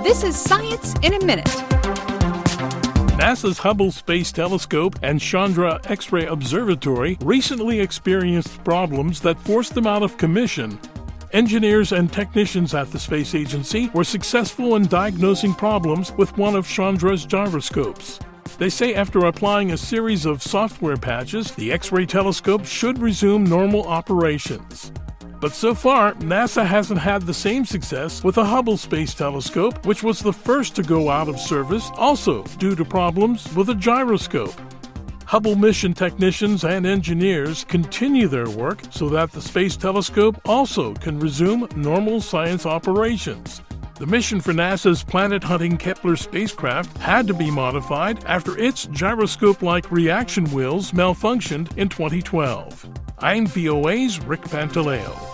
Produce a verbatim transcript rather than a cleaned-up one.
This is Science in a Minute. NASA's Hubble Space Telescope and Chandra X-ray Observatory recently experienced problems that forced them out of commission. Engineers and technicians at the space agency were successful in diagnosing problems with one of Chandra's gyroscopes. They say after applying a series of software patches, the X-ray telescope should resume normal operations. But so far, NASA hasn't had the same success with the Hubble Space Telescope, which was the first to go out of service, also due to problems with a gyroscope. Hubble mission technicians and engineers continue their work so that the Space Telescope also can resume normal science operations. The mission for NASA's planet-hunting Kepler spacecraft had to be modified after its gyroscope-like reaction wheels malfunctioned in twenty twelve. I'm V O A's Rick Pantaleo.